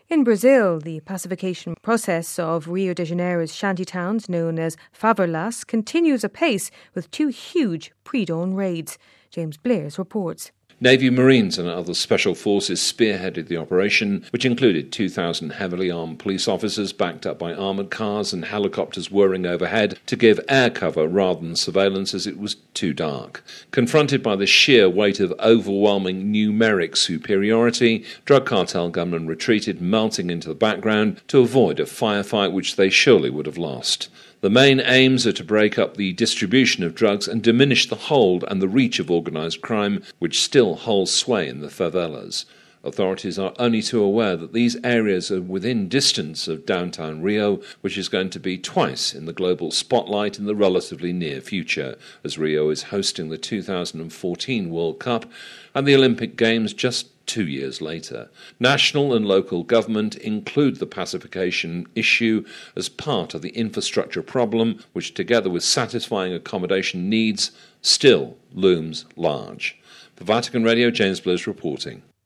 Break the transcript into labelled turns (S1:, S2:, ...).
S1: In Brazil, the pacification process of Rio de Janeiro's shantytowns, known as favelas, continues apace with two huge pre-dawn raids. James Blair's reports.
S2: Navy, Marines and other special forces spearheaded the operation, which included 2,000 heavily armed police officers backed up by armoured cars and helicopters whirring overhead to give air cover rather than surveillance as it was too dark. Confronted by the sheer weight of overwhelming numeric superiority, drug cartel gunmen retreated, melting into the background to avoid a firefight which they surely would have lost. The main aims are to break up the distribution of drugs and diminish the hold and the reach of organised crime, which still holds sway in the favelas. Authorities are only too aware that these areas are within distance of downtown Rio, which is going to be twice in the global spotlight in the relatively near future, as Rio is hosting the 2014 World Cup and the Olympic Games just 2 years later. National and local government include the pacification issue as part of the infrastructure problem, which together with satisfying accommodation needs still looms large. For Vatican Radio, James Bliss reporting.